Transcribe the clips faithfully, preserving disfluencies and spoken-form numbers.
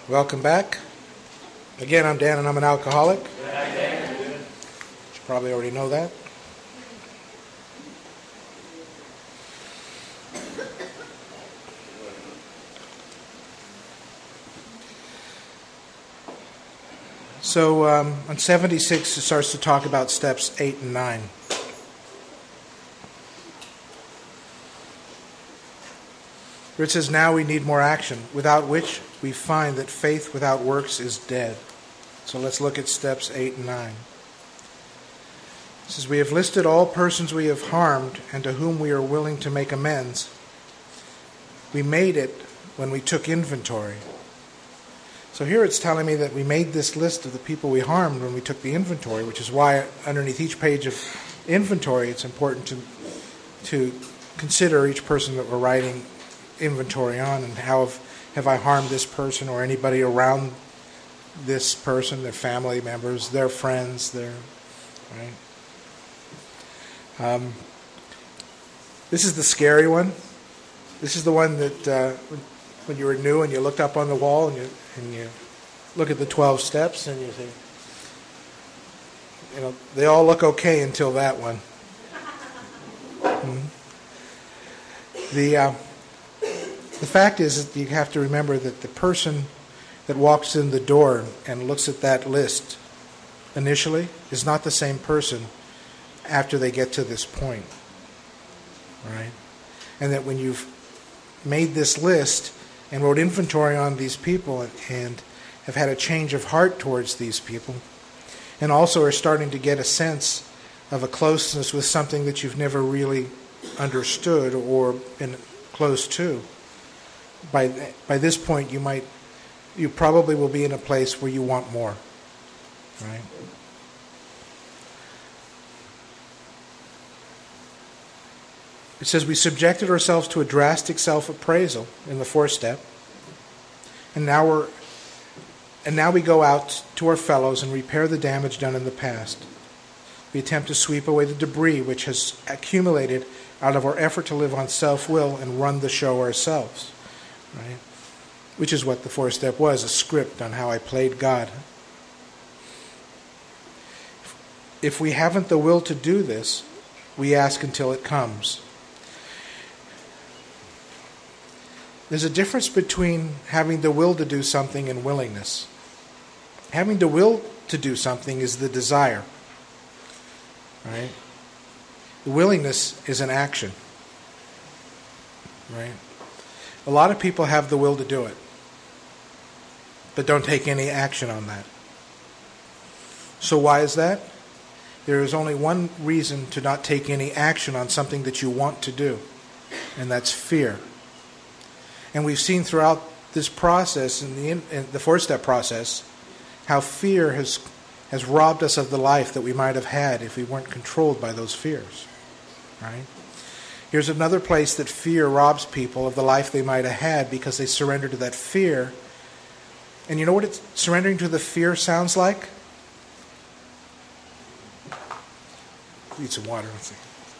Welcome back. Again, I'm Dan and I'm an alcoholic. You probably already know that. So um, on seventy-six, it starts to talk about steps eight and nine. Where it says, now we need more action, without which we find that faith without works is dead. So let's look at steps eight and nine. It says, we have listed all persons we have harmed and to whom we are willing to make amends. We made it when we took inventory. So here it's telling me that we made this list of the people we harmed when we took the inventory, which is why underneath each page of inventory it's important to, to consider each person that we're writing inventory on, and how have, have I harmed this person or anybody around this person, their family members, their friends, their right. Um, this is the scary one. This is the one that uh, when you were new and you looked up on the wall and you and you look at the twelve steps and you think, you know, they all look okay until that one. Mm-hmm. The uh, The fact is that you have to remember that the person that walks in the door and looks at that list initially is not the same person after they get to this point, right? And that when you've made this list and wrote inventory on these people and have had a change of heart towards these people, and also are starting to get a sense of a closeness with something that you've never really understood or been close to, By by this point, you might, you probably will be in a place where you want more, right? It says we subjected ourselves to a drastic self-appraisal in the fourth step, and now we're, and now we go out to our fellows and repair the damage done in the past. We attempt to sweep away the debris which has accumulated out of our effort to live on self-will and run the show ourselves. Right? Which is what the fourth step was, a script on how I played God. If we haven't the will to do this, we ask until it comes. There's a difference between having the will to do something and willingness. Having the will to do something is the desire. Right? The willingness is an action. Right? A lot of people have the will to do it, but don't take any action on that. So why is that? There is only one reason to not take any action on something that you want to do, and that's fear. And we've seen throughout this process, in the, in the four-step process, how fear has, has robbed us of the life that we might have had if we weren't controlled by those fears. Right? Here's another place that fear robs people of the life they might have had because they surrender to that fear. And you know what it's, surrendering to the fear sounds like? Need some water. Let's see.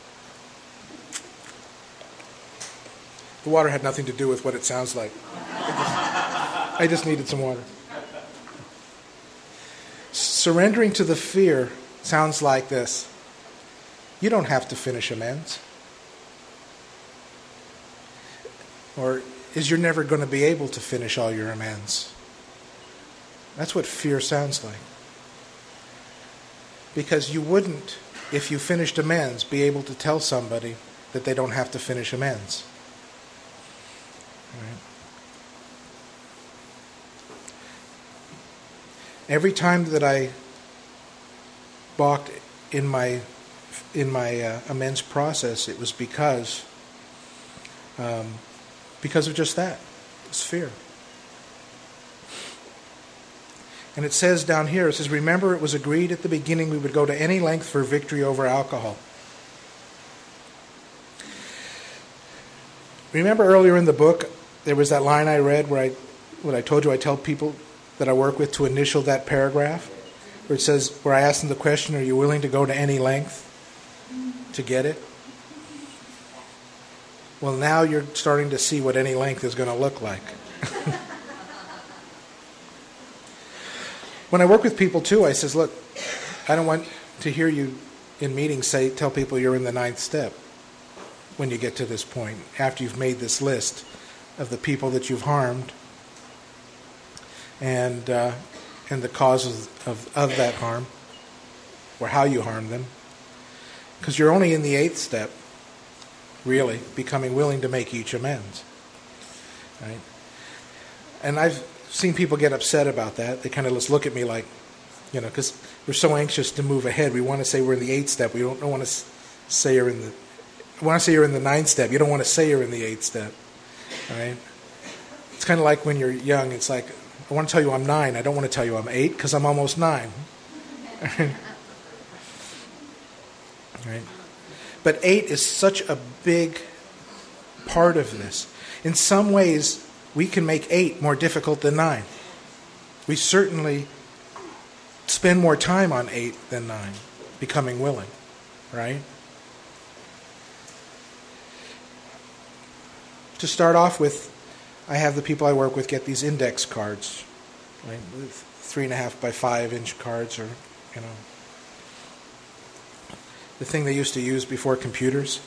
The water had nothing to do with what it sounds like. I just, I just needed some water. Surrendering to the fear sounds like this. You don't have to finish amends. Or is you're never going to be able to finish all your amends. That's what fear sounds like. Because you wouldn't, if you finished amends, be able to tell somebody that they don't have to finish amends. Right? Every time that I balked in my in my uh, amends process, it was because um, because of just that. It's fear. And it says down here, it says, remember it was agreed at the beginning we would go to any length for victory over alcohol. Remember earlier in the book, there was that line I read where I, when I told you I tell people that I work with to initial that paragraph, where it says, where I ask them the question, are you willing to go to any length to get it? Well, now you're starting to see what any length is going to look like. When I work with people too, I says, look, I don't want to hear you in meetings say, tell people you're in the ninth step when you get to this point, after you've made this list of the people that you've harmed and uh, and the causes of, of that harm, or how you harmed them. Because you're only in the eighth step, really, becoming willing to make each amends. Right? And I've seen people get upset about that. They kind of just look at me like, you know, because we're so anxious to move ahead. We want to say we're in the eighth step. We don't, don't want to say you're in the, we want to say you're in the ninth step. You don't want to say you're in the eighth step. Right? It's kind of like when you're young. It's like, I want to tell you I'm nine. I don't want to tell you I'm eight because I'm almost nine. Right? But eight is such a big part of this. In some ways, we can make eight more difficult than nine. We certainly spend more time on eight than nine, becoming willing, right? To start off with, I have the people I work with get these index cards, right? Three and a half by five inch cards, or, you know, the thing they used to use before computers.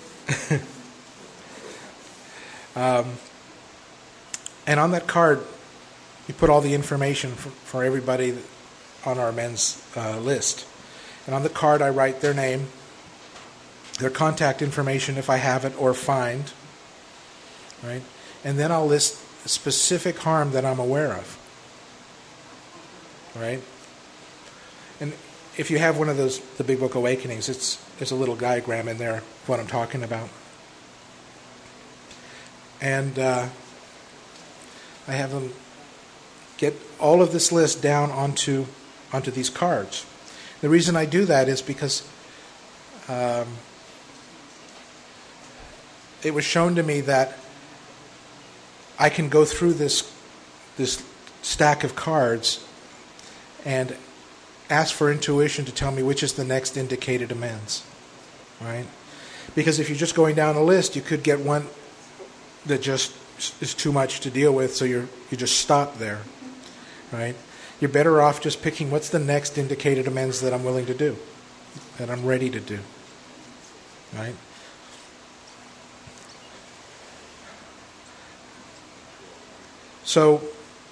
um, and on that card, you put all the information for, for everybody on our men's uh, list. And on the card, I write their name, their contact information if I have it or find, right? And then I'll list a specific harm that I'm aware of, right? And if you have one of those, the Big Book Awakenings, it's there's a little diagram in there of what I'm talking about. And uh, I have them get all of this list down onto onto these cards. The reason I do that is because um, it was shown to me that I can go through this this stack of cards and ask for intuition to tell me which is the next indicated amends, right? Because if you're just going down a list, you could get one that just is too much to deal with, so you're you just stop there, right? You're better off just picking what's the next indicated amends that I'm willing to do, that I'm ready to do, right? So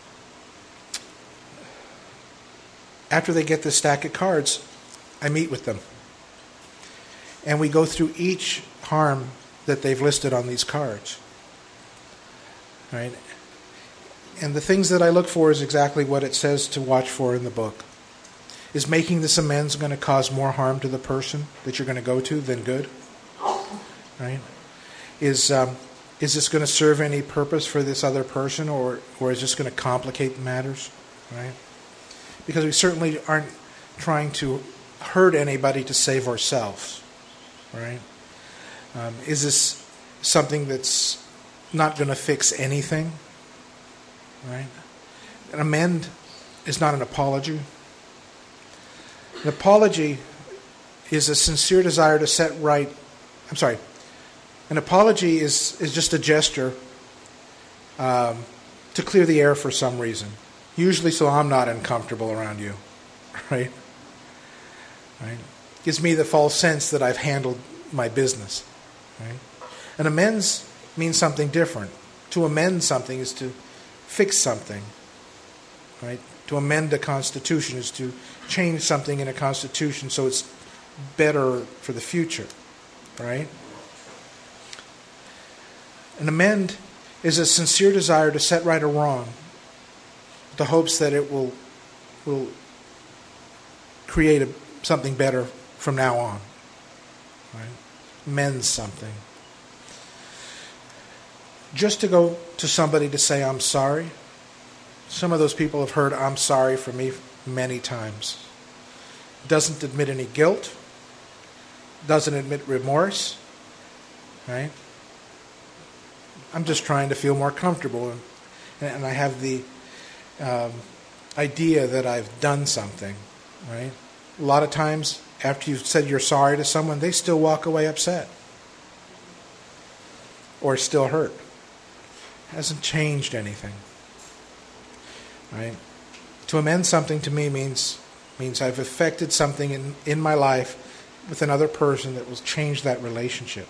after they get this stack of cards, I meet with them. And we go through each harm that they've listed on these cards. Right? And the things that I look for is exactly what it says to watch for in the book. Is making this amends going to cause more harm to the person that you're going to go to than good? Right? Is um, is this going to serve any purpose for this other person, or, or is this going to complicate matters? Right? Because we certainly aren't trying to hurt anybody to save ourselves, right? Um, is this something that's not going to fix anything, right? An amend is not an apology. An apology is a sincere desire to set right. I'm sorry. An apology is, is just a gesture um, to clear the air for some reason. Usually so I'm not uncomfortable around you, right? Right? Gives me the false sense that I've handled my business, right? An amends means something different. To amend something is to fix something, right? To amend a constitution is to change something in a constitution so it's better for the future, right? An amend is a sincere desire to set right a wrong, the hopes that it will will create a, something better from now on. Right? Mend something. Just to go to somebody to say, I'm sorry. Some of those people have heard, I'm sorry for me many times. Doesn't admit any guilt. Doesn't admit remorse. Right? I'm just trying to feel more comfortable. And, and I have the Um, idea that I've done something, right? A lot of times, after you've said you're sorry to someone, they still walk away upset or still hurt. It hasn't changed anything, right? To amend something to me means means I've affected something in, in my life with another person that will change that relationship.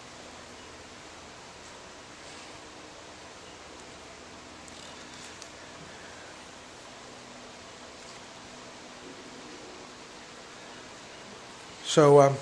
So, um,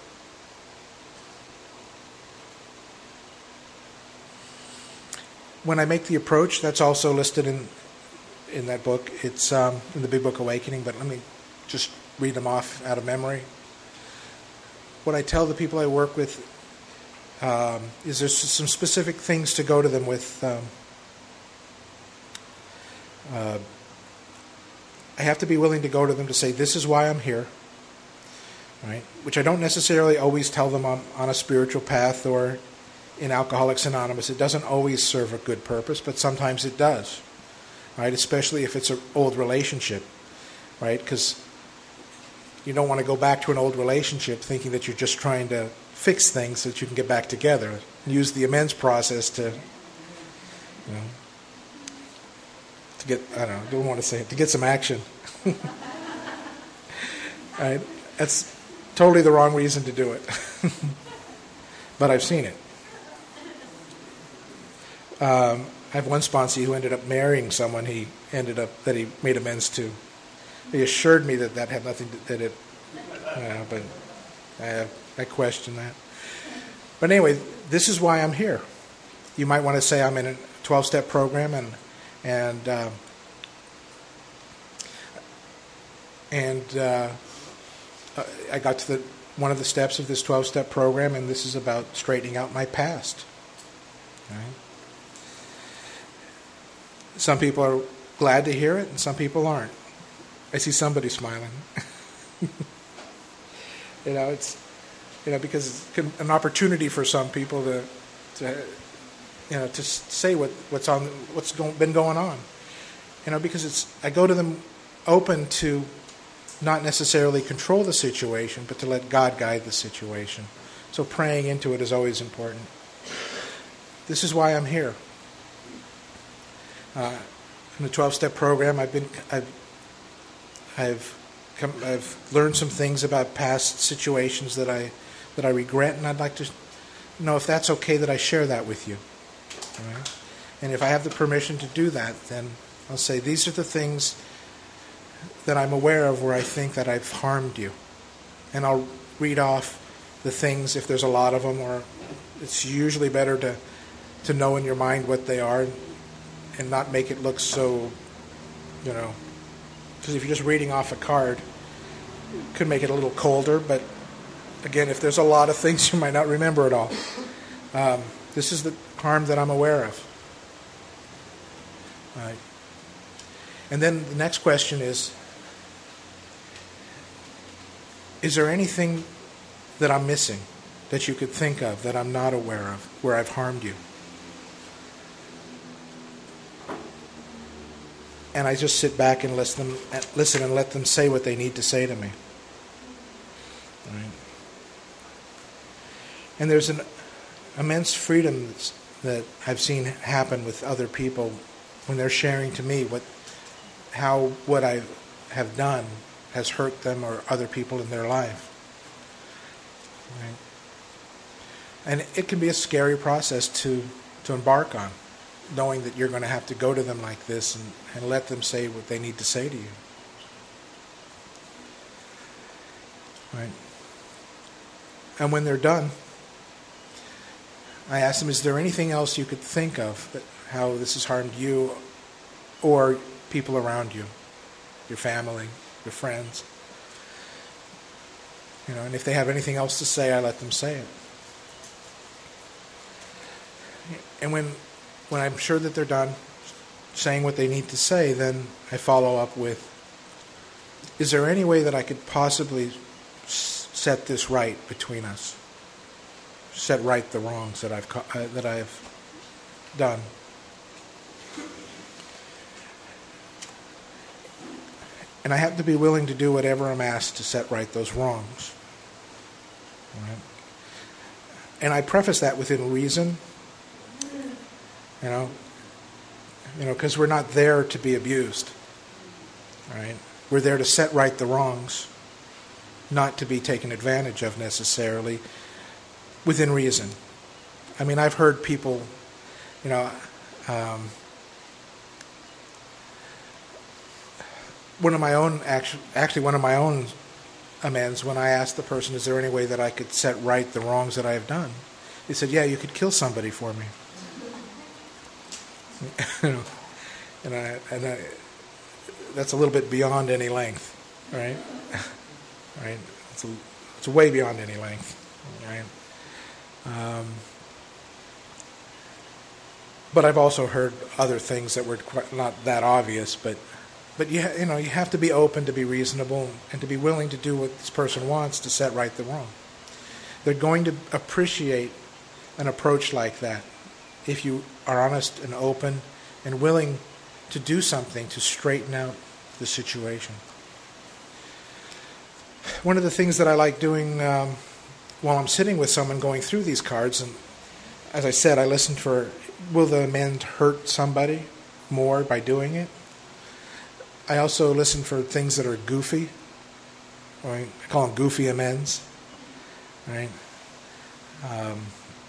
when I make the approach, that's also listed in in that book. It's um, in the Big Book Awakening, but let me just read them off out of memory. What I tell the people I work with um, is there's some specific things to go to them with. Um, uh, I have to be willing to go to them to say, this is why I'm here. Right? Which I don't necessarily always tell them on, on a spiritual path or in Alcoholics Anonymous. It doesn't always serve a good purpose, but sometimes it does. Right? Especially if it's an old relationship. Right? Because you don't want to go back to an old relationship thinking that you're just trying to fix things so that you can get back together. Use the amends process to, you know, to get, I don't know, I don't want to say it, to get some action. Right? That's totally the wrong reason to do it. But I've seen it. Um, I have one sponsee who ended up marrying someone he ended up, that he made amends to. He assured me that that had nothing to, that it, uh, but I, have, I question that. But anyway, this is why I'm here. You might want to say I'm in a twelve-step program and, and, uh, and, uh, I got to the one of the steps of this twelve-step program, and this is about straightening out my past. Right? Some people are glad to hear it, and some people aren't. I see somebody smiling. You know, it's you know because it's an opportunity for some people to, to you know, to say what, what's on what's go, been going on. You know, because it's I go to them open to. Not necessarily control the situation, but to let God guide the situation. So praying into it is always important. This is why I'm here. Uh, in the twelve-step program, I've been, I've, I've, come, I've learned some things about past situations that I, that I regret, and I'd like to know if that's okay that I share that with you. All right? And if I have the permission to do that, then I'll say these are the things that I'm aware of where I think that I've harmed you. And I'll read off the things, if there's a lot of them, or it's usually better to, to know in your mind what they are and not make it look so, you know, because if you're just reading off a card, it could make it a little colder, but again, if there's a lot of things, you might not remember it all. Um, this is the harm that I'm aware of. All right. And then the next question is, is there anything that I'm missing that you could think of that I'm not aware of where I've harmed you? And I just sit back and listen, listen and let them say what they need to say to me. Right? And there's an immense freedom that's, that I've seen happen with other people when they're sharing to me what how what I have done has hurt them or other people in their life. Right? And it can be a scary process to, to embark on, knowing that you're going to have to go to them like this and, and let them say what they need to say to you. Right? And when they're done, I ask them, is there anything else you could think of that how this has harmed you or people around you, your family, your friends? You know, and if they have anything else to say, I let them say it. And when when I'm sure that they're done saying what they need to say, then I follow up with, is there any way that I could possibly s- set this right between us? Set right the wrongs that I've co- uh, that I've done. And I have to be willing to do whatever I'm asked to set right those wrongs. Right? And I preface that within reason. You know, you know, because we're not there to be abused. right? We're there to set right the wrongs, not to be taken advantage of necessarily, within reason. I mean, I've heard people, you know, um, one of my own, actually, actually one of my own amends, when I asked the person, is there any way that I could set right the wrongs that I have done? He said, yeah, you could kill somebody for me. You know, and I, and I, that's a little bit beyond any length, right? Right? It's, a, it's way beyond any length, right? Um, but I've also heard other things that were quite, not that obvious, but but you ha- you know you have to be open to be reasonable and to be willing to do what this person wants to set right the wrong. They're going to appreciate an approach like that if you are honest and open and willing to do something to straighten out the situation. One of the things that I like doing um, while I'm sitting with someone going through these cards, and as I said, I listen for, will the amend hurt somebody more by doing it? I also listen for things that are goofy. Right? I call them goofy amends. Right? Um,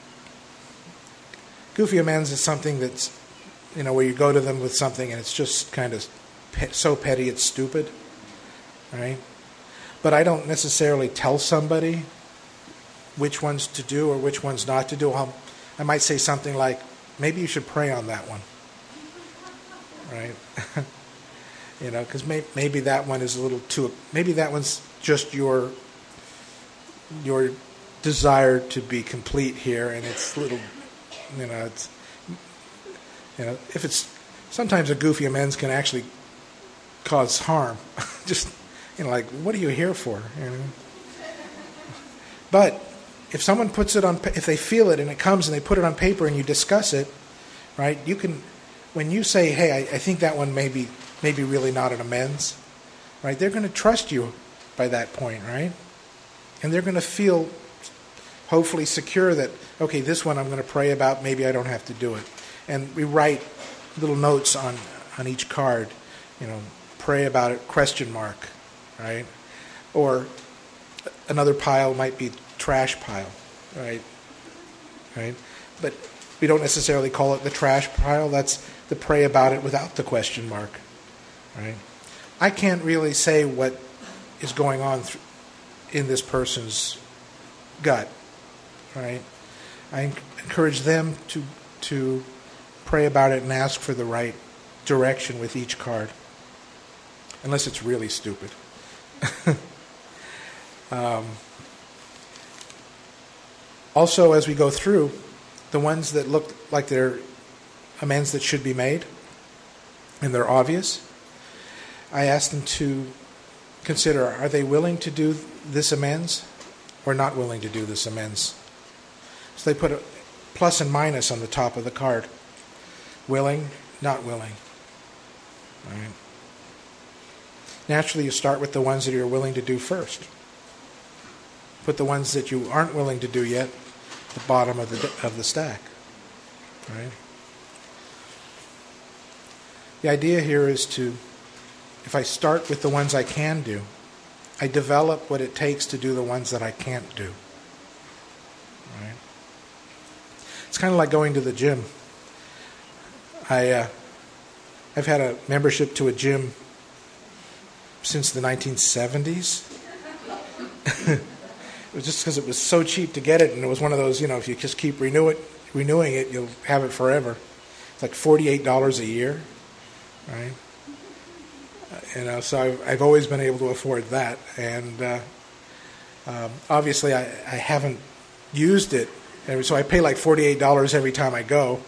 goofy amends is something that's, you know, where you go to them with something and it's just kind of pe- so petty it's stupid. Right? But I don't necessarily tell somebody which ones to do or which ones not to do. I'll, I might say something like, maybe you should pray on that one. Right? You know, because may, maybe that one is a little too, maybe that one's just your your desire to be complete here, and it's a little, you know, it's, you know, if it's, sometimes a goofy amends can actually cause harm. Just, you know, like, what are you here for? You know? But if someone puts it on, if they feel it and it comes and they put it on paper and you discuss it, right, you can, when you say, hey, I, I think that one may be, maybe really not an amends, right? They're going to trust you by that point, right? And they're going to feel hopefully secure that, okay, this one I'm going to pray about, maybe I don't have to do it. And we write little notes on, on each card, you know, pray about it, question mark, right? Or another pile might be trash pile, right? Right? But we don't necessarily call it the trash pile. That's the pray about it without the question mark. Right? I can't really say what is going on th- in this person's gut. Right? I en- encourage them to to pray about it and ask for the right direction with each card, unless it's really stupid. um, also, as we go through, the ones that look like they're amends that should be made, and they're obvious, I ask them to consider, are they willing to do this amends or not willing to do this amends? So they put a plus and minus on the top of the card. Willing, not willing. All right. Naturally, you start with the ones that you're willing to do first. Put the ones that you aren't willing to do yet at the bottom of the of the stack. All right. The idea here is to, if I start with the ones I can do, I develop what it takes to do the ones that I can't do. Right? It's kind of like going to the gym. I, uh, I've had a membership to a gym since the nineteen seventies. It was just because it was so cheap to get it, and it was one of those, you know, if you just keep renew it, renewing it, you'll have it forever. It's like forty-eight dollars a year. Right, you know, so I've, I've always been able to afford that, and uh, um, obviously I, I haven't used it, and so I pay like forty-eight dollars every time I go.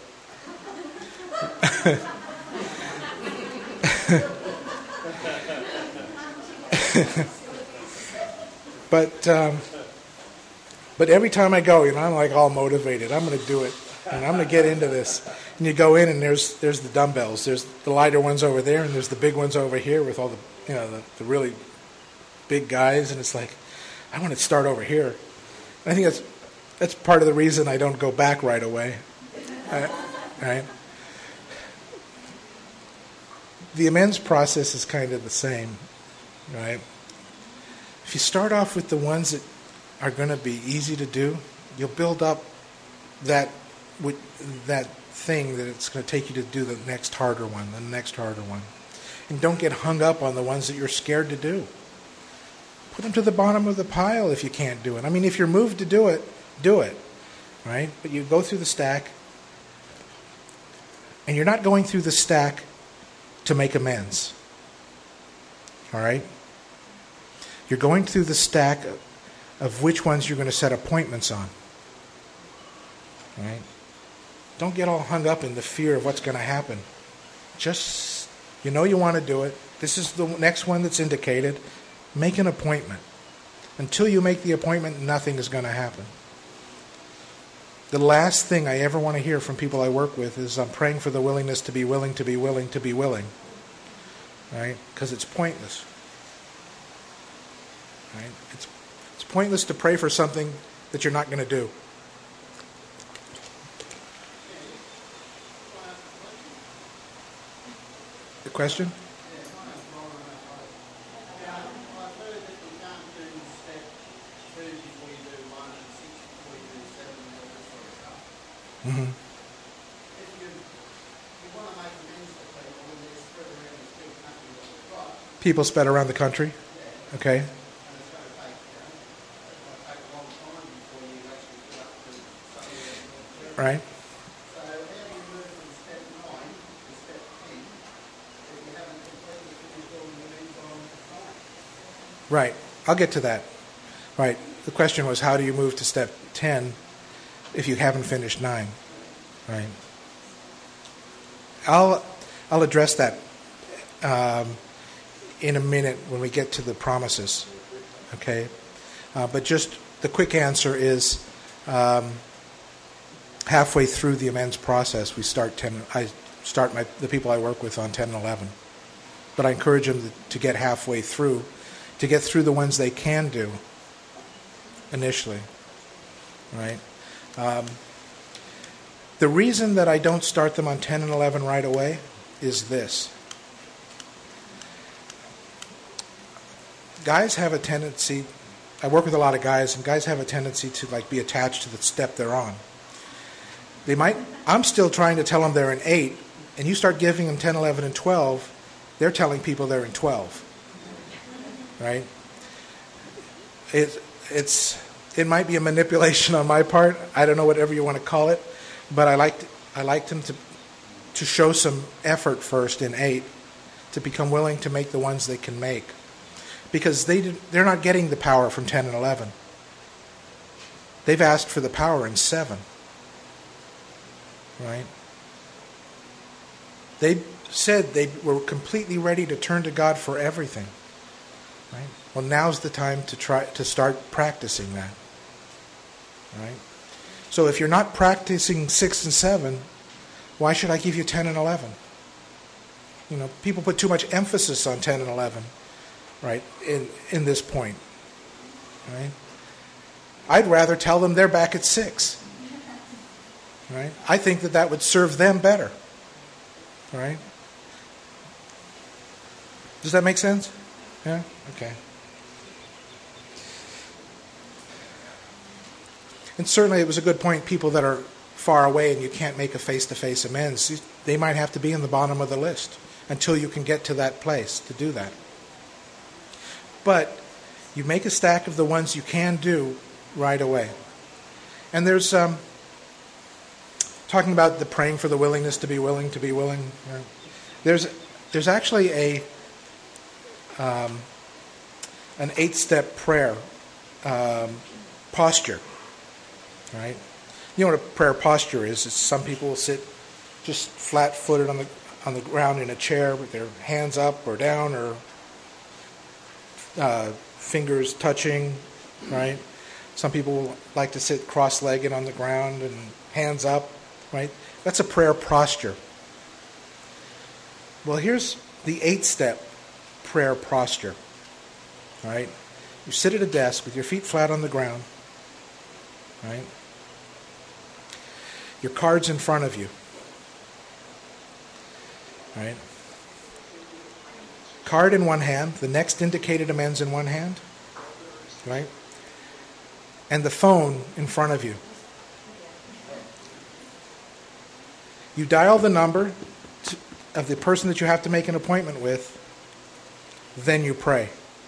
but um, but every time I go, you know, I'm like all motivated. I'm going to do it, and I'm going to get into this. And you go in, and there's there's the dumbbells. There's the lighter ones over there, and there's the big ones over here with all the, you know, the, the really big guys. And it's like, I want to start over here. And I think that's that's part of the reason I don't go back right away. Uh, right? The amends process is kind of the same, right? If you start off with the ones that are going to be easy to do, you'll build up that with that thing that it's going to take you to do the next harder one, the next harder one. And don't get hung up on the ones that you're scared to do. Put them to the bottom of the pile if you can't do it. I mean, if you're moved to do it, do it, right? But you go through the stack, and you're not going through the stack to make amends, all right? You're going through the stack of, of which ones you're going to set appointments on, all right? Don't get all hung up in the fear of what's going to happen. Just, you know you want to do it. This is the next one that's indicated. Make an appointment. Until you make the appointment, nothing is going to happen. The last thing I ever want to hear from people I work with is, I'm praying for the willingness to be willing, to be willing, to be willing. Right? Because it's pointless. Right? It's, it's pointless to pray for something that you're not going to do. The question? Mm-hmm. People spread around the country? Okay. Right. Right. I'll get to that. Right. The question was, how do you move to step ten if you haven't finished nine? Right. I'll I'll address that um, in a minute when we get to the promises. Okay. Uh, but just the quick answer is, um, halfway through the amends process, we start ten. I start my the people I work with on ten and eleven, but I encourage them to, to get halfway through, to get through the ones they can do initially. Right. Um, the reason that I don't start them on ten and eleven right away is this. Guys have a tendency, I work with a lot of guys, and guys have a tendency to like be attached to the step they're on. They might, I'm still trying to tell them they're in eight, and you start giving them ten, eleven, and twelve, they're telling people they're in twelve. Right? It, it's, it might be a manipulation on my part. I don't know, whatever you want to call it, but I like I like them to to show some effort first in eight, to become willing to make the ones they can make, because they they're not getting the power from ten and eleven. They've asked for the power in seven. Right? They said they were completely ready to turn to God for everything. Right? Well, now's the time to try to start practicing that. Right? So if you're not practicing six and seven, why should I give you ten and eleven? You know, people put too much emphasis on ten and eleven, right, in, in this point. Right? I'd rather tell them they're back at six. Right? I think that that would serve them better. Right? Does that make sense? Yeah? Okay. And certainly it was a good point, people that are far away and you can't make a face-to-face amends, they might have to be in the bottom of the list until you can get to that place to do that. But you make a stack of the ones you can do right away. And there's, um, talking about the praying for the willingness to be willing, to be willing, you know, there's, there's actually a, um, an eight-step prayer um, posture. Right? You know what a prayer posture is? It's some people will sit just flat-footed on the on the ground in a chair with their hands up or down, or uh, fingers touching. Right? Some people like to sit cross-legged on the ground and hands up. Right? That's a prayer posture. Well, here's the eight-step prayer posture. Right? You sit at a desk with your feet flat on the ground. Right? Your card's in front of you. Right? card in one hand, the next indicated amends in one hand, right? And the phone in front of you. You dial the number to, of the person that you have to make an appointment with, then you pray.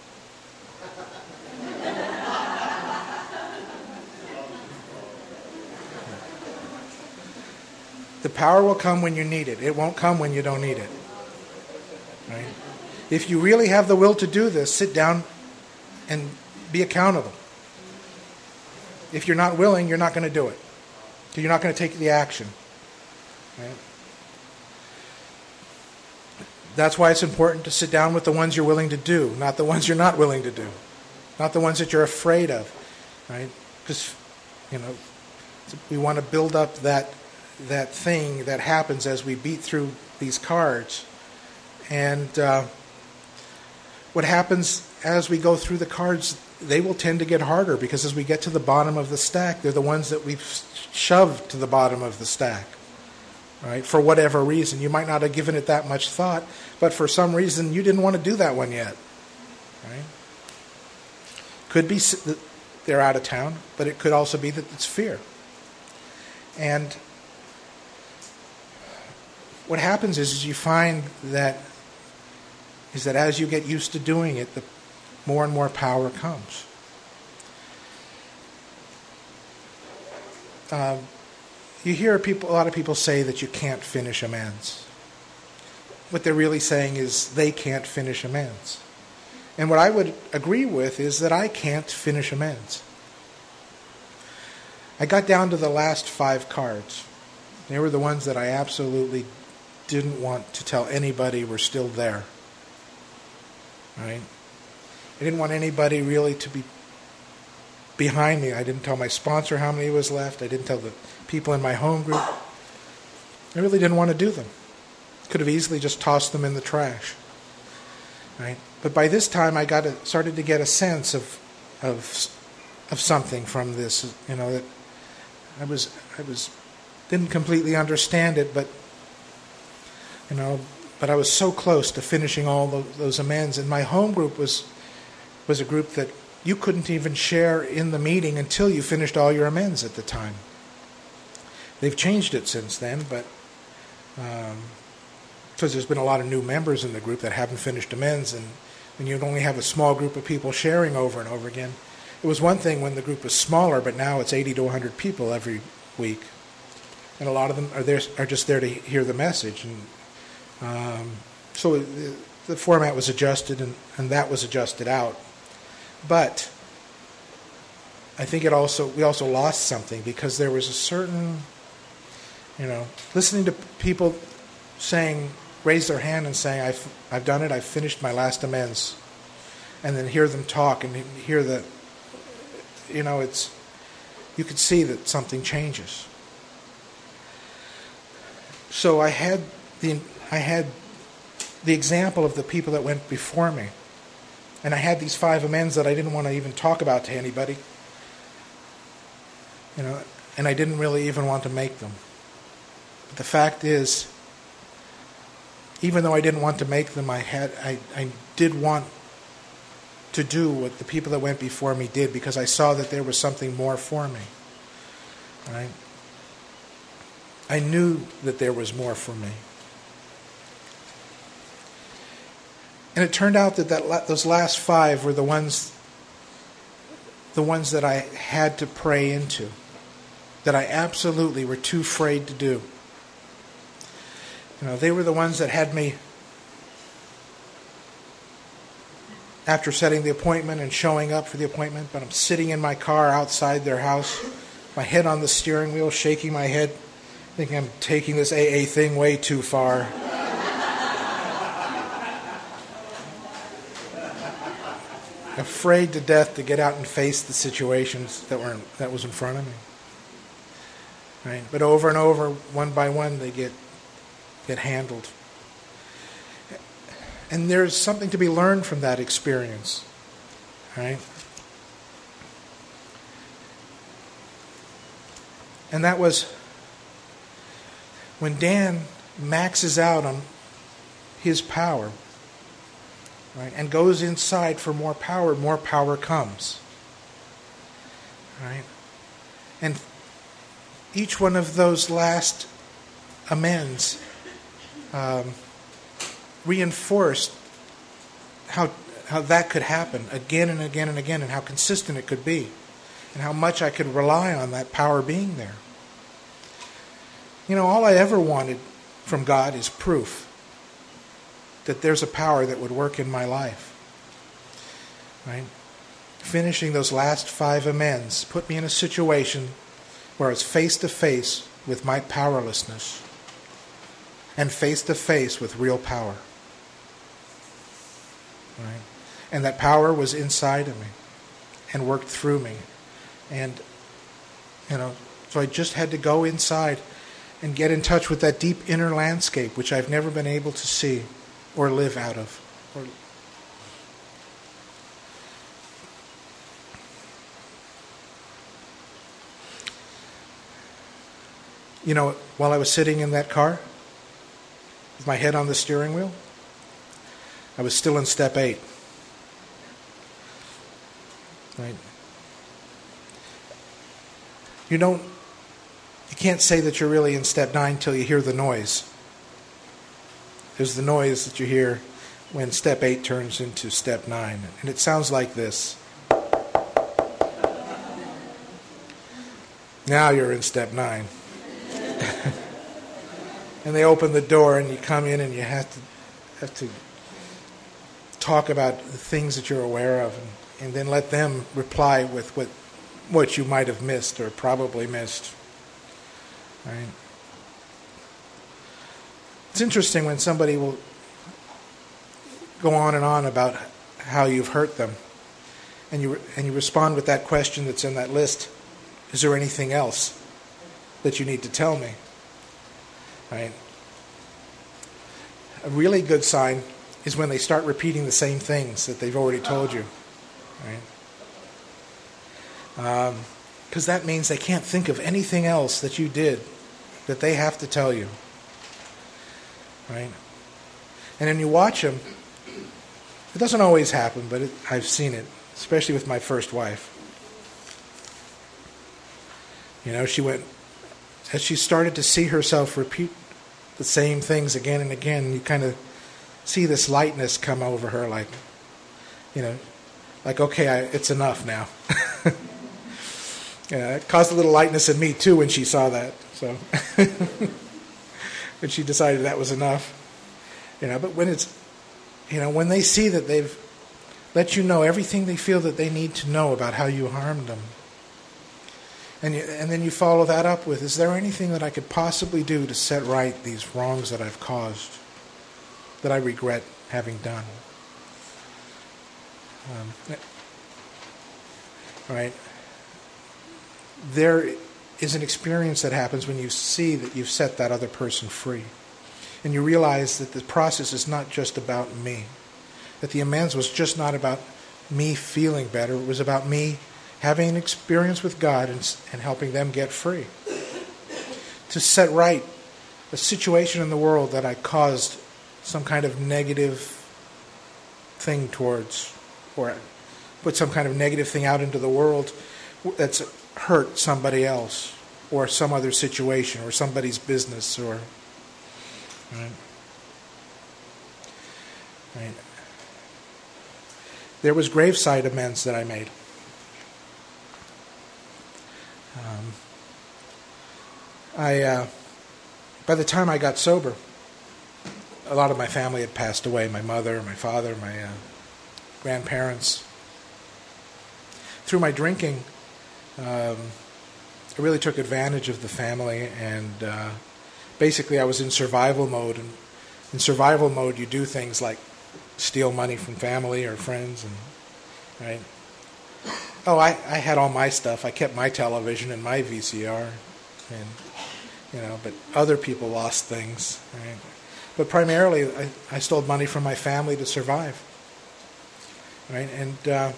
The power will come when you need it. It won't come when you don't need it. Right? If you really have the will to do this, sit down and be accountable. If you're not willing, you're not going to do it. You're not going to take the action. Right? That's why it's important to sit down with the ones you're willing to do, not the ones you're not willing to do, not the ones that you're afraid of, right? Because, you know, we want to build up that that thing that happens as we beat through these cards, and uh, what happens as we go through the cards, they will tend to get harder because as we get to the bottom of the stack, they're the ones that we've shoved to the bottom of the stack. Right? For whatever reason. You might not have given it that much thought, but for some reason you didn't want to do that one yet. Right? Could be that they're out of town, but it could also be that it's fear. And what happens is, is you find that is that as you get used to doing it, the more and more power comes. Um, You hear people, a lot of people say that you can't finish amends. What they're really saying is they can't finish amends. And what I would agree with is that I can't finish amends. I got down to the last five cards. They were the ones that I absolutely didn't want to tell anybody were still there. Right? I didn't want anybody really to be behind me. I didn't tell my sponsor how many was left. I didn't tell the people in my home group. I really didn't want to do them. Could have easily just tossed them in the trash. Right? But by this time, I got a, started to get a sense of of of something from this. You know, that I was I was didn't completely understand it, but you know, but I was so close to finishing all those, those amends. And my home group was was a group that you couldn't even share in the meeting until you finished all your amends at the time. They've changed it since then, but um, because there's been a lot of new members in the group that haven't finished amends, and when you only have a small group of people sharing over and over again. It was one thing when the group was smaller, but now it's eighty to one hundred people every week, and a lot of them are there are just there to hear the message. And um, so the, the format was adjusted, and, and that was adjusted out. But I think it also we also lost something because there was a certain, you know, listening to people saying, raise their hand and saying, I've, I've done it, I've finished my last amends, and then hear them talk and hear the, you know, it's, you could see that something changes. So I had the, I had the example of the people that went before me, and I had these five amends that I didn't want to even talk about to anybody, you know, and I didn't really even want to make them. But the fact is, even though I didn't want to make them, I had I, I did want to do what the people that went before me did because I saw that there was something more for me. Right? I knew that there was more for me. And it turned out that, that those last five were the ones the ones that I had to pray into, that I absolutely were too afraid to do. You know, they were the ones that had me, after setting the appointment and showing up for the appointment, but I'm sitting in my car outside their house, my head on the steering wheel, shaking my head, thinking I'm taking this A A thing way too far. Afraid to death to get out and face the situations that were that was in front of me. Right? But over and over, one by one, they get get handled. And there's something to be learned from that experience. Right? And that was when Dan maxes out on his power, right, and goes inside for more power, more power comes. Right? And each one of those last amends um, reinforced how how that could happen again and again and again, and how consistent it could be, and how much I could rely on that power being there. You know, all I ever wanted from God is proof that there's a power that would work in my life. Right? Finishing those last five amends put me in a situation where I was face to face with my powerlessness and face to face with real power. Right? And that power was inside of me and worked through me. And, you know, so I just had to go inside and get in touch with that deep inner landscape, which I've never been able to see or live out of. Or, you know, while I was sitting in that car with my head on the steering wheel, I was still in step eight. Right? You don't, you can't say that you're really in step nine till you hear the noise. There's the noise that you hear when step eight turns into step nine. And it sounds like this. Now you're in step nine. And they open the door and you come in and you have to have to talk about the things that you're aware of, and, and then let them reply with what what you might have missed or probably missed. Right? It's interesting when somebody will go on and on about how you've hurt them, and you and you respond with that question that's in that list: is there anything else that you need to tell me? Right? A really good sign is when they start repeating the same things that they've already told you. Right? Because um, that means they can't think of anything else that you did that they have to tell you. Right? And then you watch them. It doesn't always happen, but it, I've seen it, especially with my first wife. You know, she went, as she started to see herself repeat the same things again and again, you kind of see this lightness come over her, like, you know, like, okay, I, it's enough now. Yeah, it caused a little lightness in me, too, when she saw that. So, when she decided that was enough. You know, but when it's, you know, when they see that they've let you know everything they feel that they need to know about how you harmed them, and you, and then you follow that up with, is there anything that I could possibly do to set right these wrongs that I've caused, that I regret having done? Um, right? There is an experience that happens when you see that you've set that other person free. And you realize that the process is not just about me. That the amends was just not about me feeling better. It was about me having an experience with God and, and helping them get free. To set right a situation in the world that I caused some kind of negative thing towards, or put some kind of negative thing out into the world that's hurt somebody else, or some other situation, or somebody's business, or right. Right. There was graveside amends that I made. Um, I, uh, by the time I got sober, a lot of my family had passed away. My mother, my father, my uh, grandparents. Through my drinking, um, I really took advantage of the family, and uh, basically I was in survival mode. And in survival mode, you do things like steal money from family or friends, and right. Oh, I, I had all my stuff. I kept my television and my V C R, and you know, but other people lost things. Right? But primarily, I, I stole money from my family to survive. Right, and uh,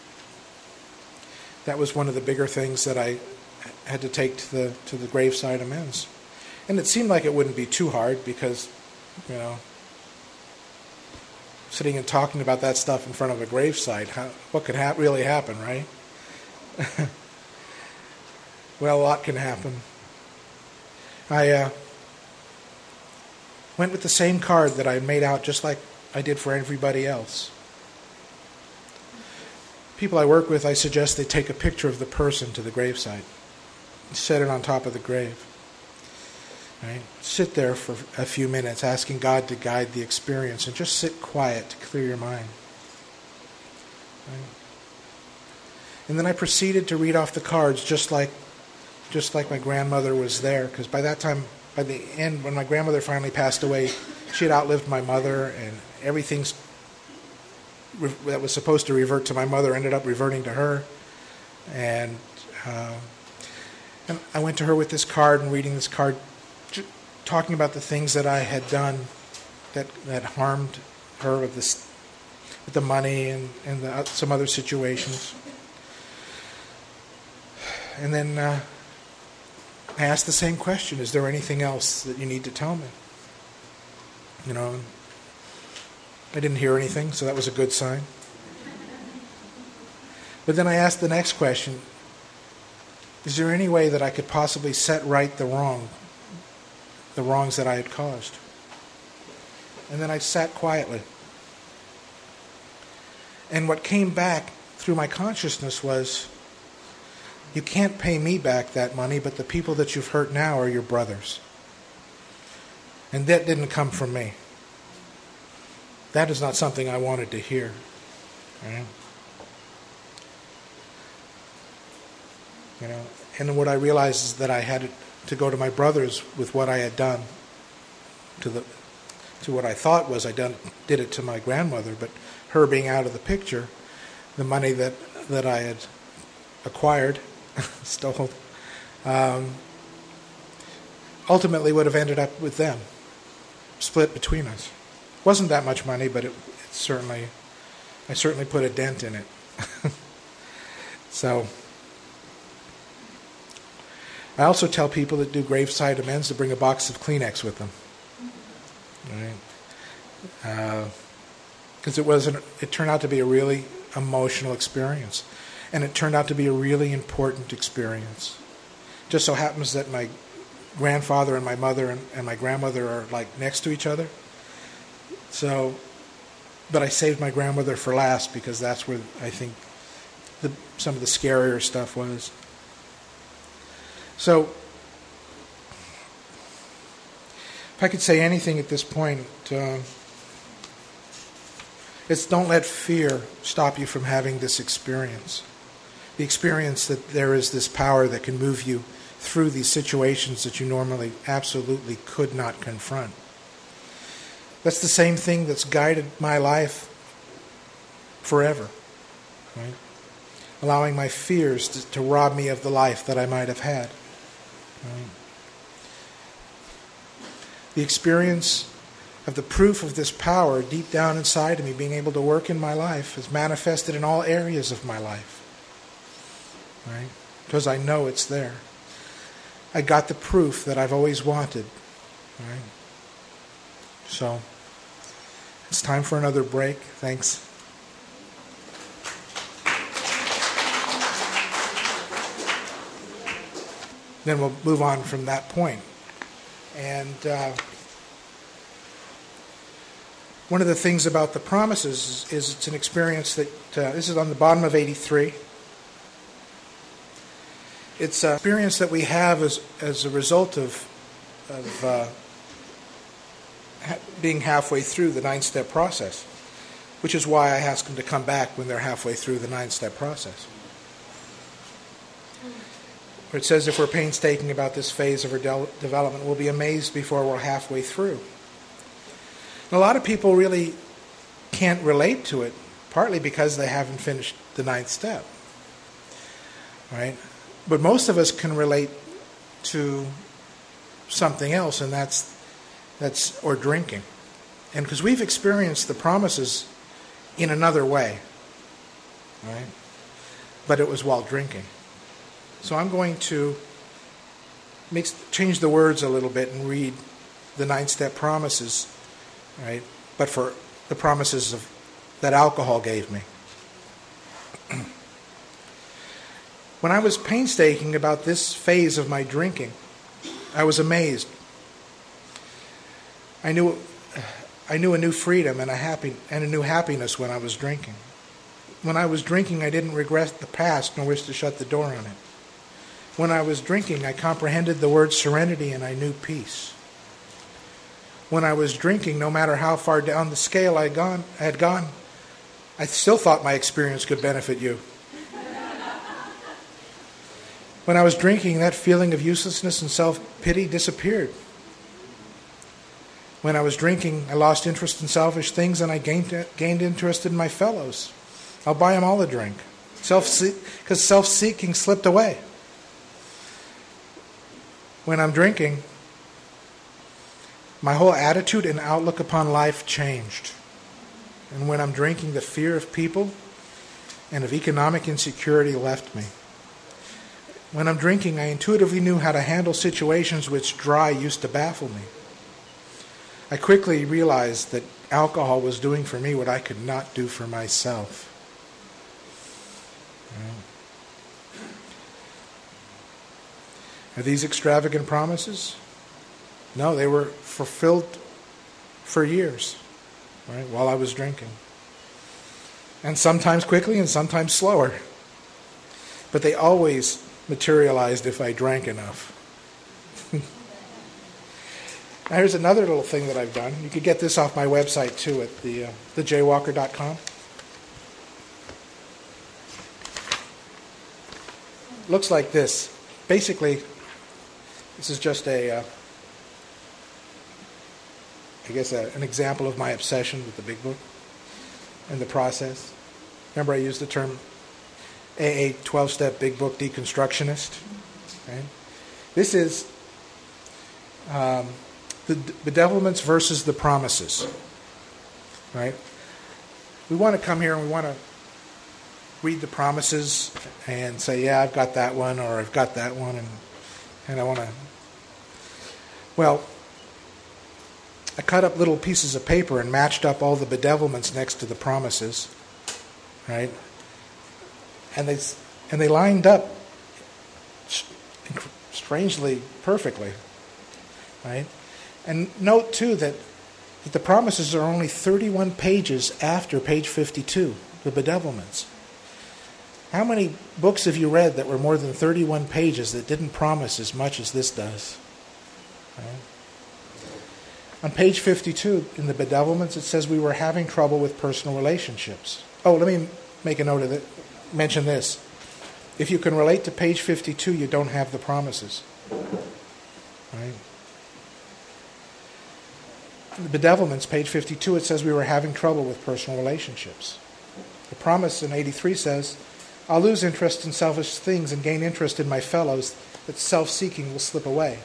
that was one of the bigger things that I had to take to the to the graveside amends. And it seemed like it wouldn't be too hard because, you know, sitting and talking about that stuff in front of a gravesite. How, what could ha- really happen, right? Well, a lot can happen. I uh, went with the same card that I made out just like I did for everybody else. People I work with, I suggest they take a picture of the person to the gravesite. Set it on top of the grave. Right? Sit there for a few minutes, asking God to guide the experience, and just sit quiet to clear your mind. Right? And then I proceeded to read off the cards just like just like my grandmother was there, because by that time, by the end, when my grandmother finally passed away, she had outlived my mother, and everything's that was supposed to revert to my mother ended up reverting to her. And, uh, and I went to her with this card and reading this card, talking about the things that I had done that that harmed her with this, with the money and and the, some other situations. And then uh, I asked the same question: is there anything else that you need to tell me? You know, I didn't hear anything, so that was a good sign. But then I asked the next question: is there any way that I could possibly set right the wrong, the wrongs that I had caused? And then I sat quietly. And what came back through my consciousness was, you can't pay me back that money, but the people that you've hurt now are your brothers. And that didn't come from me. That is not something I wanted to hear. Right? You know, and what I realized is that I had to go to my brothers with what I had done, to the to what I thought was I done did it to my grandmother, but her being out of the picture, the money that that I had acquired, stole, um, ultimately would have ended up with them, split between us. Wasn't that much money, but it, it certainly, I certainly put a dent in it. So, I also tell people that do graveside amends to bring a box of Kleenex with them, right? Because uh, it wasn't. It turned out to be a really emotional experience, and it turned out to be a really important experience. Just so happens that my grandfather and my mother and, and my grandmother are like next to each other. So, but I saved my grandmother for last because that's where I think the, some of the scarier stuff was. So, if I could say anything at this point, uh, it's don't let fear stop you from having this experience. The experience that there is this power that can move you through these situations that you normally absolutely could not confront. That's the same thing that's guided my life forever, right? Allowing my fears to, to rob me of the life that I might have had. Right? The experience of the proof of this power deep down inside of me being able to work in my life is manifested in all areas of my life. Right? Because I know it's there. I got the proof that I've always wanted. Right? So, it's time for another break. Thanks. Then we'll move on from that point. And uh, one of the things about the promises is, is it's an experience that, uh, this is on the bottom of eighty-three. It's an experience that we have as, as a result of, of uh, ha- being halfway through the nine-step process, which is why I ask them to come back when they're halfway through the nine-step process. Where it says if we're painstaking about this phase of our de- development, we'll be amazed before we're halfway through. And a lot of people really can't relate to it, partly because they haven't finished the ninth step, right? But most of us can relate to something else, and that's that's or drinking, and because we've experienced the promises in another way, right? But it was while drinking. So I'm going to mix, change the words a little bit and read the nine-step promises, right? But for the promises of, that alcohol gave me. When I was painstaking about this phase of my drinking, I was amazed. I knew, I knew a new freedom and a happy and a new happiness when I was drinking. When I was drinking, I didn't regret the past nor wish to shut the door on it. When I was drinking, I comprehended the word serenity and I knew peace. When I was drinking, no matter how far down the scale I gone, had gone, I still thought my experience could benefit you. When I was drinking, that feeling of uselessness and self-pity disappeared. When I was drinking, I lost interest in selfish things and I gained, gained interest in my fellows. I'll buy them all a drink. Self, because self-seeking slipped away. When I'm drinking, my whole attitude and outlook upon life changed. And when I'm drinking, the fear of people and of economic insecurity left me. When I'm drinking, I intuitively knew how to handle situations which dry used to baffle me. I quickly realized that alcohol was doing for me what I could not do for myself. Are these extravagant promises? No, they were fulfilled for years, right, while I was drinking. And sometimes quickly and sometimes slower. But they always materialized if I drank enough. Now here's another little thing that I've done. You could get this off my website too at the uh, the jaywalker dot com. Looks like this. Basically, this is just a, uh, I guess, a, an example of my obsession with the Big Book and the process. Remember I used the term A A twelve-step Big Book deconstructionist. Right? This is um, the bedevilments versus the promises. Right? We want to come here and we want to read the promises and say, yeah, I've got that one, or I've got that one, and and I want to... Well, I cut up little pieces of paper and matched up all the bedevilments next to the promises, right? And they and they lined up strangely perfectly, right? And note too that, that the promises are only thirty-one pages after page fifty-two, the bedevilments. How many books have you read that were more than thirty-one pages that didn't promise as much as this does? Right? On page fifty-two in the bedevilments, it says we were having trouble with personal relationships. Oh, let me make a note of it. Mention this. If you can relate to page fifty-two, you don't have the promises. Right? In the bedevilments, page fifty-two, it says we were having trouble with personal relationships. The promise in eighty-three says, I'll lose interest in selfish things and gain interest in my fellows, that self-seeking will slip away.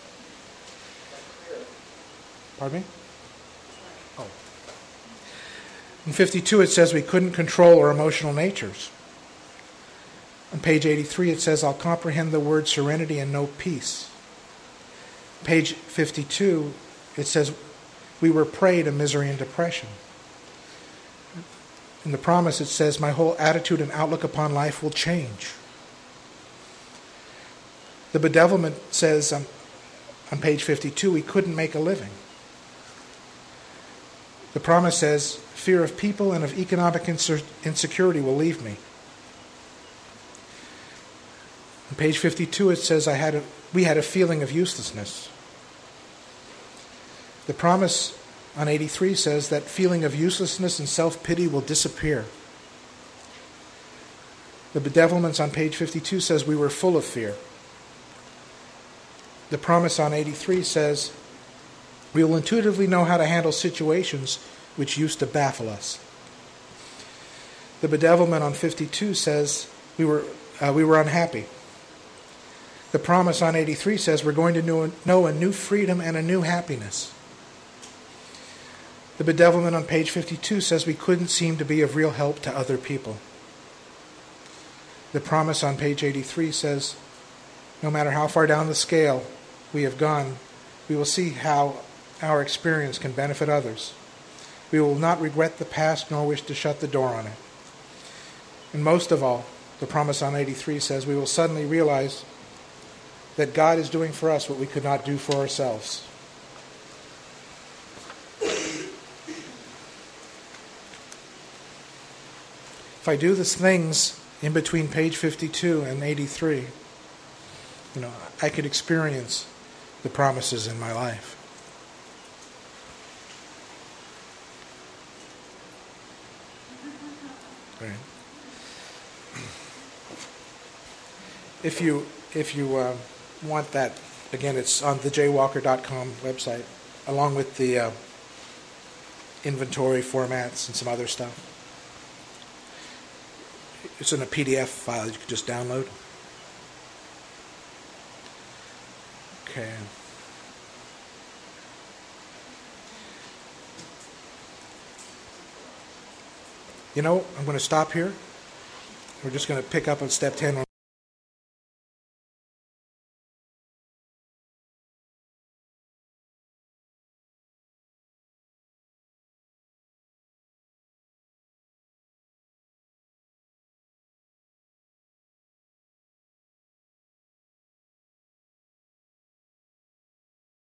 Pardon me? Oh. In fifty-two, it says we couldn't control our emotional natures. On page eighty-three, it says, I'll comprehend the word serenity and know peace. Page fifty-two, it says, we were prey to misery and depression. In the promise, it says, my whole attitude and outlook upon life will change. The bedevilment says on, on page fifty-two, we couldn't make a living. The promise says, fear of people and of economic insecurity will leave me. On page fifty-two, it says, I had a, we had a feeling of uselessness. The promise on eighty-three says that feeling of uselessness and self-pity will disappear. The bedevilments on page fifty-two says we were full of fear. The promise on eighty-three says we will intuitively know how to handle situations which used to baffle us. The bedevilment on fifty-two says we were uh, we were unhappy. The promise on eighty-three says we're going to know, know a new freedom and a new happiness. The bedevilment on page fifty-two says we couldn't seem to be of real help to other people. The promise on page eighty-three says no matter how far down the scale we have gone, we will see how our experience can benefit others. We will not regret the past nor wish to shut the door on it. And most of all, the promise on eighty-three says we will suddenly realize that God is doing for us what we could not do for ourselves. If I do the things in between page fifty-two and eighty-three, you know, I could experience the promises in my life. Right. If you if you uh, want that, again, it's on the j walker dot com website, along with the uh, inventory formats and some other stuff. It's in a P D F file you can just download. Okay. You know, I'm going to stop here. We're just going to pick up on step ten.